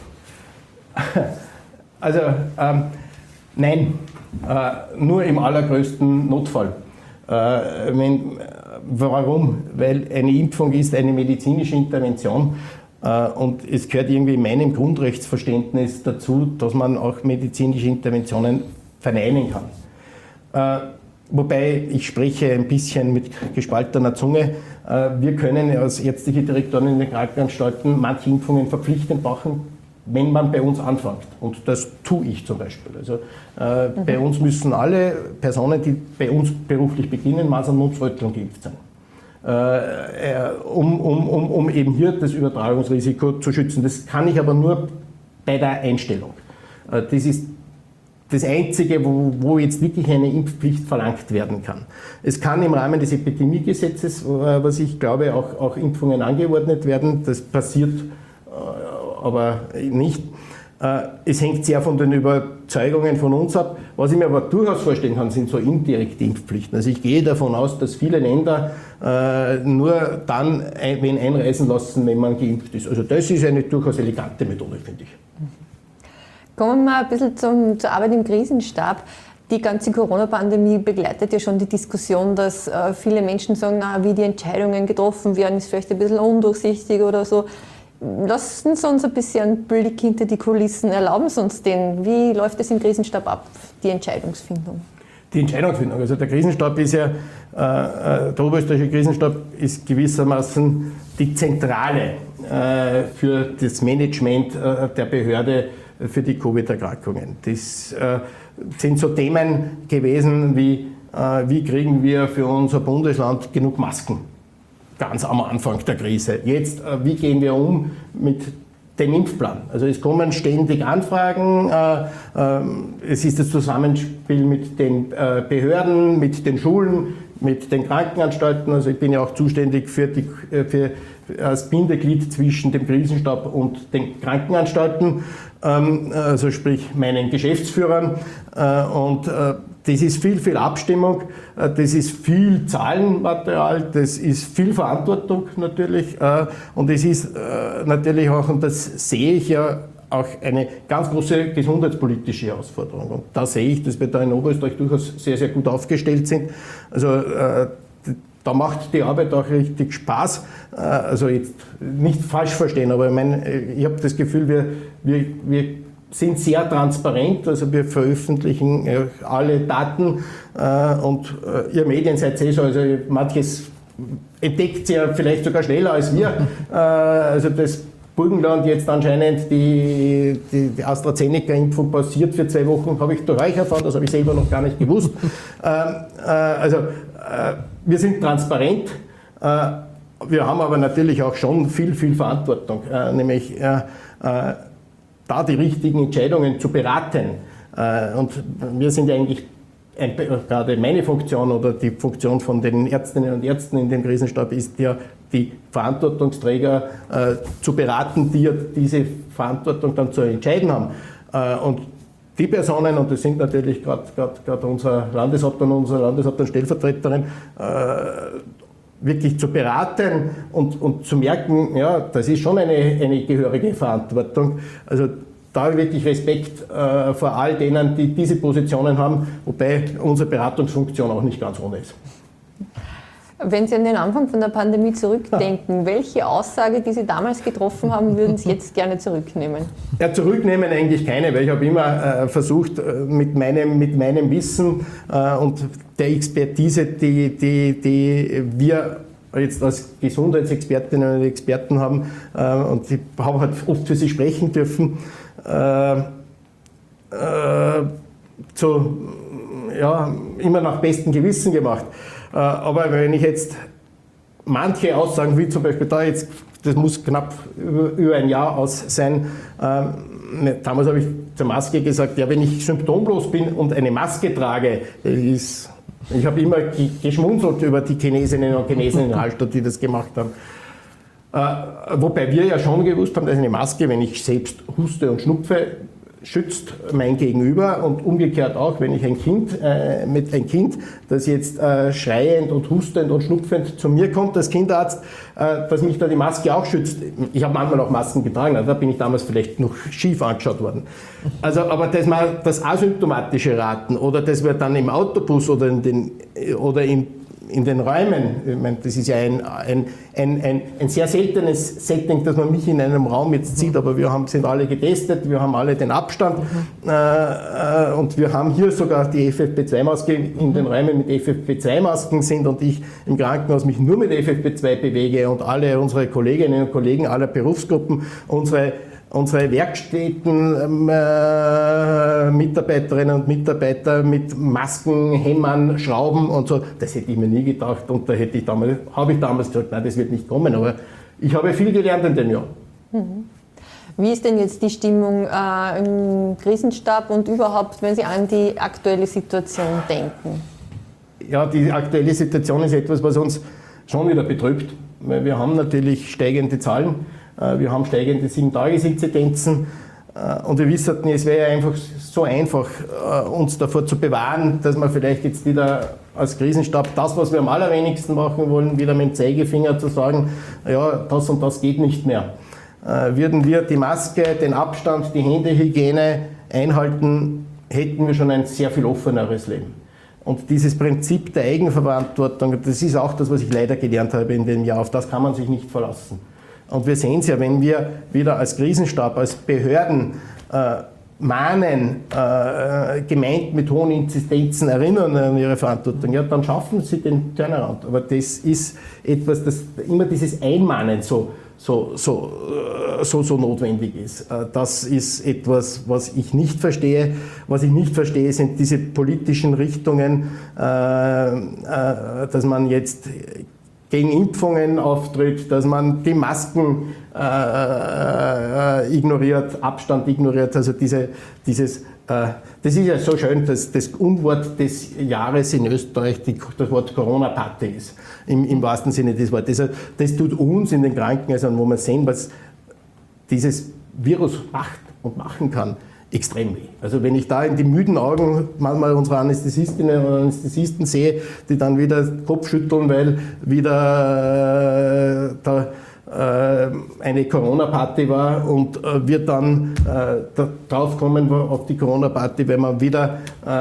Also nein, nur im allergrößten Notfall. Warum? Weil eine Impfung ist eine medizinische Intervention und es gehört irgendwie in meinem Grundrechtsverständnis dazu, dass man auch medizinische Interventionen verneinen kann. Wobei ich spreche ein bisschen mit gespaltener Zunge. Wir können als ärztliche Direktoren in den Krankenanstalten manche Impfungen verpflichtend machen, wenn man bei uns anfängt. Und das tue ich zum Beispiel. Also bei uns müssen alle Personen, die bei uns beruflich beginnen, Masern, Mumps, Röteln geimpft sein. Um eben hier das Übertragungsrisiko zu schützen. Das kann ich aber nur bei der Einstellung. Das ist das Einzige, wo jetzt wirklich eine Impfpflicht verlangt werden kann. Es kann im Rahmen des Epidemiegesetzes, was ich glaube, auch Impfungen angeordnet werden. Das passiert aber nicht. Es hängt sehr von den Überzeugungen von uns ab. Was ich mir aber durchaus vorstellen kann, sind so indirekte Impfpflichten. Also ich gehe davon aus, dass viele Länder nur dann wen einreisen lassen, wenn man geimpft ist. Also das ist eine durchaus elegante Methode, finde ich. Kommen wir mal ein bisschen zur Arbeit im Krisenstab. Die ganze Corona-Pandemie begleitet ja schon die Diskussion, dass viele Menschen sagen, wie die Entscheidungen getroffen werden, ist vielleicht ein bisschen undurchsichtig oder so. Lassen Sie uns ein bisschen einen Blick hinter die Kulissen, erlauben Sie uns den. Wie läuft es im Krisenstab ab, die Entscheidungsfindung? Die Entscheidungsfindung, also der Krisenstab ist ja, der Oberösterreichische Krisenstab ist gewissermaßen die Zentrale für das Management der Behörde für die Covid-Erkrankungen. Das sind so Themen gewesen wie kriegen wir für unser Bundesland genug Masken, ganz am Anfang der Krise. Jetzt, wie gehen wir um mit dem Impfplan? Also es kommen ständig Anfragen, es ist das Zusammenspiel mit den Behörden, mit den Schulen, mit den Krankenanstalten. Also ich bin ja auch zuständig als Bindeglied zwischen dem Krisenstab und den Krankenanstalten, also sprich meinen Geschäftsführern. Und das ist viel Abstimmung, das ist viel Zahlenmaterial, das ist viel Verantwortung natürlich. Und es ist natürlich auch, und das sehe ich ja, auch eine ganz große gesundheitspolitische Herausforderung. Und da sehe ich, dass wir da in Oberösterreich durchaus sehr gut aufgestellt sind. Also da macht die Arbeit auch richtig Spaß. Also jetzt nicht falsch verstehen, aber ich habe das Gefühl, wir sind sehr transparent, also wir veröffentlichen alle Daten und ihr Medien seid so, also manches entdeckt ihr vielleicht sogar schneller als wir. Also das Burgenland jetzt anscheinend die AstraZeneca-Impfung passiert für 2 Wochen, habe ich durch euch erfahren, das habe ich selber noch gar nicht gewusst. Also wir sind transparent, wir haben aber natürlich auch schon viel Verantwortung, nämlich da die richtigen Entscheidungen zu beraten. Und wir sind eigentlich, gerade meine Funktion oder die Funktion von den Ärztinnen und Ärzten in dem Krisenstab ist ja, die Verantwortungsträger zu beraten, die ja diese Verantwortung dann zu entscheiden haben. Und die Personen, und das sind natürlich gerade unser Landeshauptmann und unsere Landeshauptmann-Stellvertreterin, wirklich zu beraten und zu merken, ja, das ist schon eine gehörige Verantwortung. Also da habe ich wirklich Respekt vor all denen, die diese Positionen haben, wobei unsere Beratungsfunktion auch nicht ganz ohne ist. Wenn Sie an den Anfang von der Pandemie zurückdenken, welche Aussage, die Sie damals getroffen haben, würden Sie jetzt gerne zurücknehmen? Ja, zurücknehmen eigentlich keine, weil ich habe immer versucht, mit meinem Wissen und der Expertise, die wir jetzt als Gesundheitsexpertinnen und Experten haben, und ich habe halt oft für sie sprechen dürfen, immer nach bestem Gewissen gemacht. Aber wenn ich jetzt manche Aussagen, wie zum Beispiel das muss knapp über ein Jahr aus sein, damals habe ich zur Maske gesagt, ja, wenn ich symptomlos bin und eine Maske trage, ich habe immer geschmunzelt über die Chinesinnen und Chinesen in Hallstatt, die das gemacht haben. Wobei wir ja schon gewusst haben, dass eine Maske, wenn ich selbst huste und schnupfe, schützt mein Gegenüber und umgekehrt auch, wenn ich ein Kind, das jetzt schreiend und hustend und schnupfend zu mir kommt als Kinderarzt, dass mich da die Maske auch schützt. Ich habe manchmal auch Masken getragen, da bin ich damals vielleicht noch schief angeschaut worden. Also, aber dass wir das asymptomatische raten oder dass wir dann im Autobus oder in den Räumen, ich meine, das ist ja ein sehr seltenes Setting, dass man mich in einem Raum jetzt sieht, aber wir sind alle getestet, wir haben alle den Abstand und wir haben hier sogar die FFP2-Maske in den Räumen mit FFP2-Masken sind und ich im Krankenhaus mich nur mit FFP2 bewege und alle unsere Kolleginnen und Kollegen aller Berufsgruppen, unsere Werkstätten, Mitarbeiterinnen und Mitarbeiter mit Masken, Hämmern, Schrauben und so, das hätte ich mir nie gedacht und da habe ich damals gesagt, nein, das wird nicht kommen, aber ich habe viel gelernt in dem Jahr. Wie ist denn jetzt die Stimmung im Krisenstab und überhaupt, wenn Sie an die aktuelle Situation denken? Ja, die aktuelle Situation ist etwas, was uns schon wieder betrübt, weil wir haben natürlich steigende Zahlen. Wir haben steigende 7-Tages-Inzidenzen und wir wissen, es wäre einfach so einfach, uns davor zu bewahren, dass wir vielleicht jetzt wieder als Krisenstab das, was wir am allerwenigsten machen wollen, wieder mit dem Zeigefinger zu sagen, ja, das und das geht nicht mehr. Würden wir die Maske, den Abstand, die Händehygiene einhalten, hätten wir schon ein sehr viel offeneres Leben. Und dieses Prinzip der Eigenverantwortung, das ist auch das, was ich leider gelernt habe in dem Jahr, auf das kann man sich nicht verlassen. Und wir sehen es ja, wenn wir wieder als Krisenstab, als Behörden mahnen, Gemeinden mit hohen Inzidenzen erinnern an ihre Verantwortung, ja, dann schaffen sie den Turnaround. Aber das ist etwas, das immer dieses Einmahnen so notwendig ist. Das ist etwas, was ich nicht verstehe. Was ich nicht verstehe, sind diese politischen Richtungen, dass man jetzt gegen Impfungen auftritt, dass man die Masken ignoriert, Abstand ignoriert. Also das ist ja so schön, dass das Unwort des Jahres in Österreich das Wort Corona-Party ist, im wahrsten Sinne des Wortes. Also das tut uns in den Krankenhäusern, wo wir sehen, was dieses Virus macht und machen kann, extrem weh. Also wenn ich da in die müden Augen manchmal unserer Anästhesistinnen und Anästhesisten sehe, die dann wieder Kopf schütteln, weil wieder eine Corona-Party war und wir dann drauf kommen auf die Corona-Party, wenn wir wieder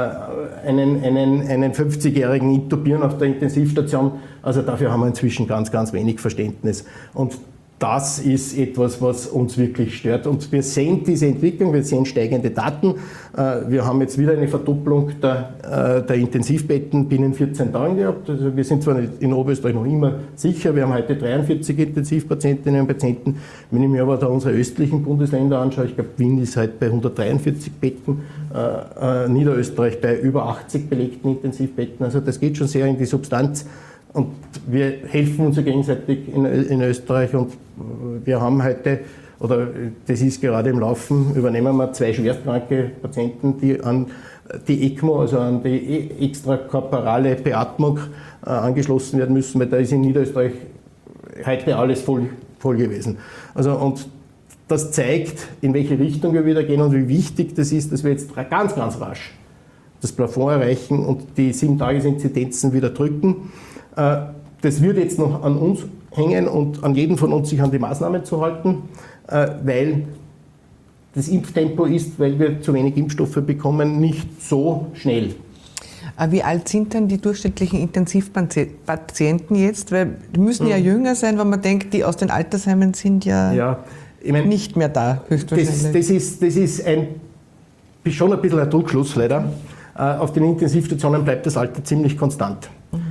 einen 50-Jährigen intubieren auf der Intensivstation. Also dafür haben wir inzwischen ganz, ganz wenig Verständnis. Und das ist etwas, was uns wirklich stört. Und wir sehen diese Entwicklung, wir sehen steigende Daten. Wir haben jetzt wieder eine Verdopplung der Intensivbetten binnen 14 Tagen gehabt. Also wir sind zwar in Oberösterreich noch immer sicher, wir haben heute 43 Intensivpatientinnen und Patienten. Wenn ich mir aber da unsere östlichen Bundesländer anschaue, ich glaube, Wien ist heute bei 143 Betten, Niederösterreich bei über 80 belegten Intensivbetten. Also das geht schon sehr in die Substanz. Und wir helfen uns gegenseitig in Österreich und wir haben heute, oder das ist gerade im Laufen, übernehmen wir 2 schwerstkranke Patienten, die an die ECMO, also an die extrakorporale Beatmung angeschlossen werden müssen, weil da ist in Niederösterreich heute alles voll gewesen. Also, und das zeigt, in welche Richtung wir wieder gehen und wie wichtig das ist, dass wir jetzt ganz, ganz rasch das Plafond erreichen und die 7-Tages-Inzidenzen wieder drücken. Das wird jetzt noch an uns hängen und an jeden von uns, sich an die Maßnahmen zu halten, weil das Impftempo ist, weil wir zu wenig Impfstoffe bekommen, nicht so schnell. Wie alt sind denn die durchschnittlichen Intensivpatienten jetzt? Weil die müssen ja jünger sein, wenn man denkt, die aus den Altersheimen sind ich meine, nicht mehr da, höchstwahrscheinlich. Das ist schon ein bisschen ein Trugschluss, leider. Auf den Intensivstationen bleibt das Alter ziemlich konstant.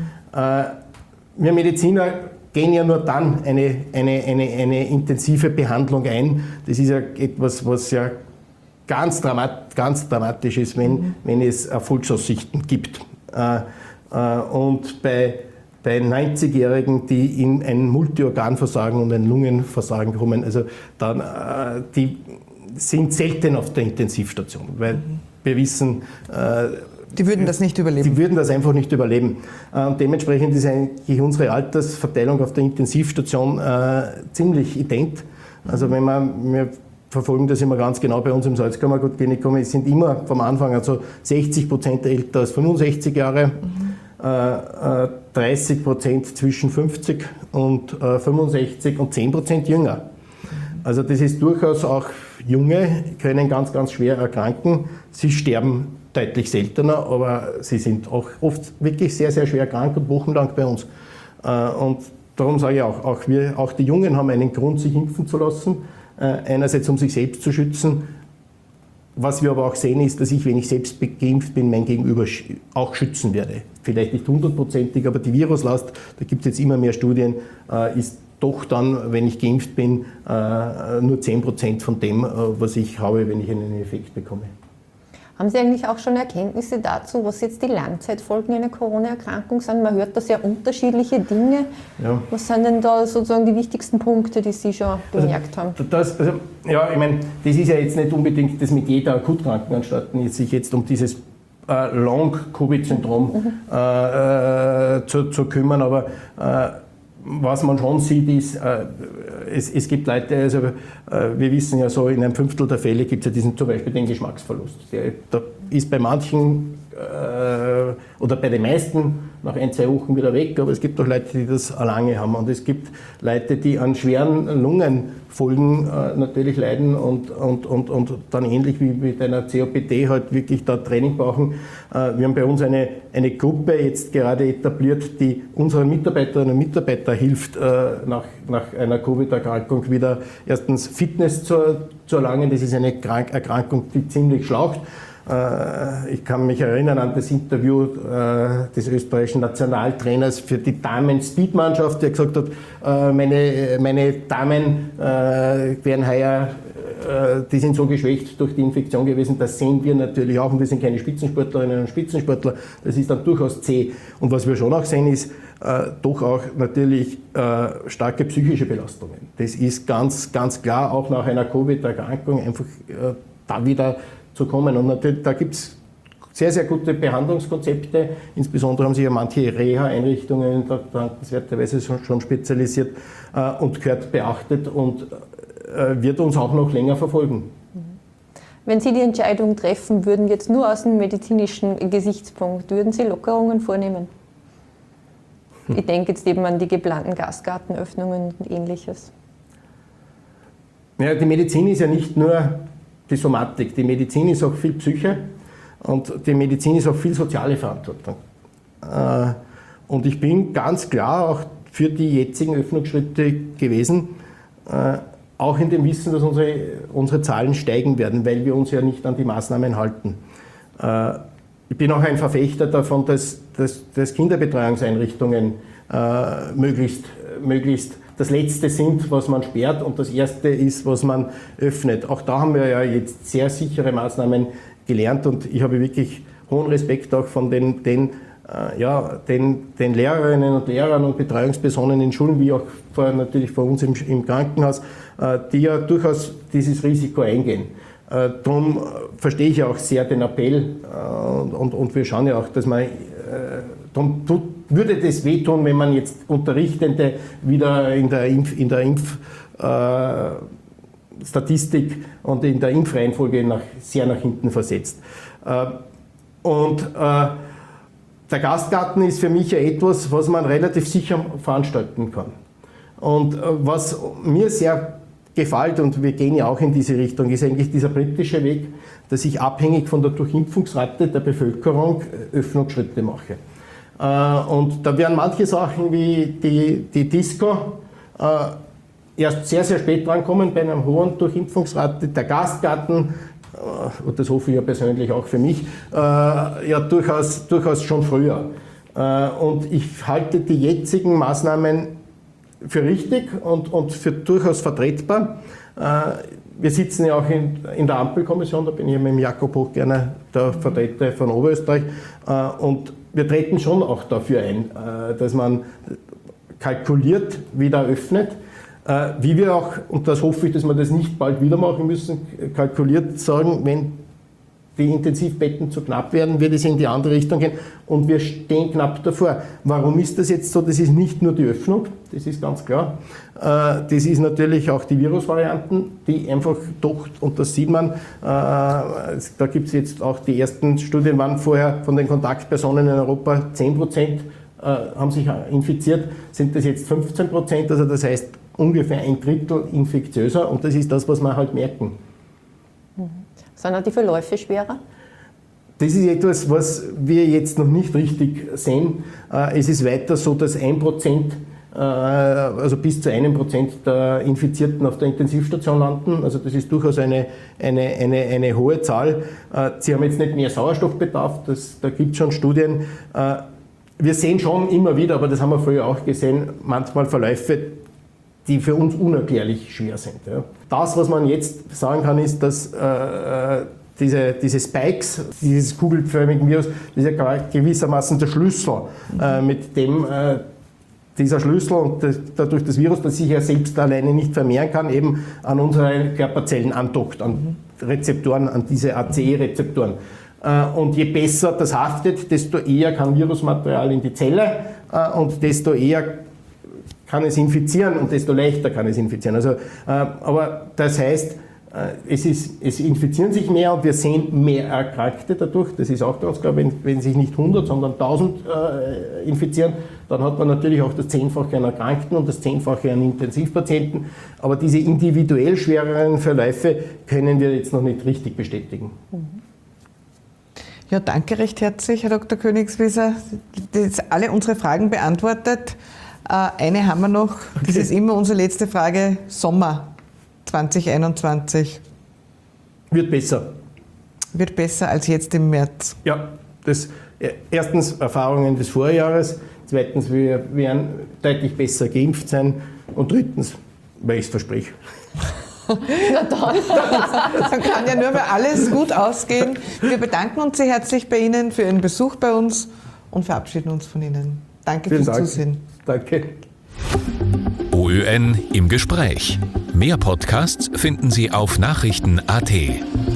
Wir Mediziner gehen ja nur dann eine intensive Behandlung ein. Das ist ja etwas, was ja ganz dramatisch ist, wenn es Erfolgsaussichten gibt. Und bei 90-Jährigen, die in ein Multiorganversagen und ein Lungenversagen kommen, also dann, die sind selten auf der Intensivstation, weil wir wissen, die würden das nicht überleben. Die würden das einfach nicht überleben. Und dementsprechend ist eigentlich unsere Altersverteilung auf der Intensivstation ziemlich ident. Also wenn wir verfolgen das immer ganz genau bei uns im Salzkammergut-Klinikum, es sind immer vom Anfang also 60% älter als 65 Jahre, 30% zwischen 50 und 65 und 10% jünger. Also das ist durchaus auch Junge, können ganz, ganz schwer erkranken. Sie sterben deutlich seltener, aber sie sind auch oft wirklich sehr, sehr schwer krank und wochenlang bei uns. Und darum sage ich auch die Jungen haben einen Grund, sich impfen zu lassen. Einerseits, um sich selbst zu schützen. Was wir aber auch sehen, ist, dass ich, wenn ich selbst geimpft bin, mein Gegenüber auch schützen werde. Vielleicht nicht 100%ig, aber die Viruslast, da gibt es jetzt immer mehr Studien, ist doch dann, wenn ich geimpft bin, nur 10% von dem, was ich habe, wenn ich einen Effekt bekomme. Haben Sie eigentlich auch schon Erkenntnisse dazu, was jetzt die Langzeitfolgen einer Corona-Erkrankung sind? Man hört da sehr unterschiedliche Dinge. Ja. Was sind denn da sozusagen die wichtigsten Punkte, die Sie schon bemerkt haben? Ich meine, das ist ja jetzt nicht unbedingt das mit jeder Akutkrankenanstalt, sich jetzt um dieses Long-Covid-Syndrom zu kümmern, aber was man schon sieht, ist, es gibt Leute, also wir wissen ja so, in einem Fünftel der Fälle gibt es ja zum Beispiel den Geschmacksverlust. Da ist bei manchen oder bei den meisten nach 1-2 Wochen wieder weg, aber es gibt auch Leute, die das lange haben. Und es gibt Leute, die an schweren Lungenfolgen natürlich leiden und dann ähnlich wie mit einer COPD halt wirklich da Training brauchen. Wir haben bei uns eine Gruppe jetzt gerade etabliert, die unseren Mitarbeiterinnen und Mitarbeitern hilft, nach einer Covid-Erkrankung wieder erstens Fitness zu erlangen. Das ist eine Erkrankung, die ziemlich schlaucht. Ich kann mich erinnern an das Interview des österreichischen Nationaltrainers für die Damen-Speed-Mannschaft, der gesagt hat, meine Damen werden heuer, die sind so geschwächt durch die Infektion gewesen, das sehen wir natürlich auch und wir sind keine Spitzensportlerinnen und Spitzensportler, das ist dann durchaus zäh. Und was wir schon auch sehen ist, doch auch natürlich starke psychische Belastungen. Das ist ganz, ganz klar, auch nach einer Covid-Erkrankung einfach da wieder zu kommen. Und natürlich, da gibt es sehr, sehr gute Behandlungskonzepte. Insbesondere haben sich ja manche Reha-Einrichtungen dankenswerterweise schon spezialisiert und gehört beachtet und wird uns auch noch länger verfolgen. Wenn Sie die Entscheidung treffen würden, jetzt nur aus dem medizinischen Gesichtspunkt, würden Sie Lockerungen vornehmen? Ich denke jetzt eben an die geplanten Gastgartenöffnungen und Ähnliches. Ja, die Medizin ist ja nicht nur die Somatik. Die Medizin ist auch viel Psyche und die Medizin ist auch viel soziale Verantwortung. Und ich bin ganz klar auch für die jetzigen Öffnungsschritte gewesen, auch in dem Wissen, dass unsere Zahlen steigen werden, weil wir uns ja nicht an die Maßnahmen halten. Ich bin auch ein Verfechter davon, dass Kinderbetreuungseinrichtungen möglichst das Letzte sind, was man sperrt und das Erste ist, was man öffnet. Auch da haben wir ja jetzt sehr sichere Maßnahmen gelernt und ich habe wirklich hohen Respekt auch von den Lehrerinnen und Lehrern und Betreuungspersonen in Schulen, wie auch natürlich vor uns im Krankenhaus, die ja durchaus dieses Risiko eingehen. Darum verstehe ich auch sehr den Appell und wir schauen ja auch, dass man würde das wehtun, wenn man jetzt Unterrichtende wieder in der Impfstatistik und in der Impfreihenfolge sehr nach hinten versetzt. Und der Gastgarten ist für mich ja etwas, was man relativ sicher veranstalten kann. Und was mir sehr gefällt, und wir gehen ja auch in diese Richtung, ist eigentlich dieser britische Weg, dass ich abhängig von der Durchimpfungsrate der Bevölkerung Öffnungsschritte mache. Und da werden manche Sachen wie die Disco erst sehr, sehr spät drankommen bei einer hohen Durchimpfungsrate. Der Gastgarten, und das hoffe ich ja persönlich auch für mich, ja durchaus schon früher. Und ich halte die jetzigen Maßnahmen für richtig und für durchaus vertretbar. Wir sitzen ja auch in der Ampelkommission, da bin ich mit dem Jakob Hoch gerne der Vertreter von Oberösterreich, und wir treten schon auch dafür ein, dass man kalkuliert wieder öffnet, wie wir auch, und das hoffe ich, dass wir das nicht bald wieder machen müssen, kalkuliert sagen, wenn die Intensivbetten zu knapp werden, wird es in die andere Richtung gehen und wir stehen knapp davor. Warum ist das jetzt so? Das ist nicht nur die Öffnung, das ist ganz klar. Das ist natürlich auch die Virusvarianten, die einfach doch, und das sieht man, da gibt es jetzt auch die ersten Studien, waren vorher von den Kontaktpersonen in Europa 10% haben sich infiziert, sind das jetzt 15%, also das heißt ungefähr 1/3 infektiöser und das ist das, was wir halt merken. Sind auch die Verläufe schwerer? Das ist etwas, was wir jetzt noch nicht richtig sehen. Es ist weiter so, dass 1%, also bis zu 1% der Infizierten auf der Intensivstation landen. Also das ist durchaus eine hohe Zahl. Sie haben jetzt nicht mehr Sauerstoffbedarf, da gibt es schon Studien. Wir sehen schon immer wieder, aber das haben wir früher auch gesehen, manchmal Verläufe, die für uns unerklärlich schwer sind. Ja. Das, was man jetzt sagen kann, ist, dass diese Spikes, dieses kugelförmigen Virus, das ist ja gewissermaßen der Schlüssel, mit dem dieser Schlüssel und dadurch das Virus, das sich ja selbst alleine nicht vermehren kann, eben an unsere Körperzellen andockt, an Rezeptoren, an diese ACE-Rezeptoren. Und je besser das haftet, desto eher kann Virusmaterial in die Zelle und desto eher kann es infizieren und desto leichter kann es infizieren. Also, aber das heißt, Es infizieren sich mehr und wir sehen mehr Erkrankte dadurch. Das ist auch ganz klar, wenn sich nicht 100, sondern 1000 infizieren, dann hat man natürlich auch das 10-fache an Erkrankten und das 10-fache an Intensivpatienten. Aber diese individuell schwereren Verläufe können wir jetzt noch nicht richtig bestätigen. Ja, danke recht herzlich, Herr Dr. Königswieser. Das alle unsere Fragen beantwortet. Eine haben wir noch, das ist immer unsere letzte Frage, Sommer 2021. Wird besser. Wird besser als jetzt im März. Ja, erstens Erfahrungen des Vorjahres, zweitens wir werden deutlich besser geimpft sein und drittens, weil ich es verspreche. Na dann. Dann kann ja nur mehr alles gut ausgehen. Wir bedanken uns sehr herzlich bei Ihnen für Ihren Besuch bei uns und verabschieden uns von Ihnen. Danke fürs Zusehen. Danke. OÖN im Gespräch. Mehr Podcasts finden Sie auf Nachrichten.at.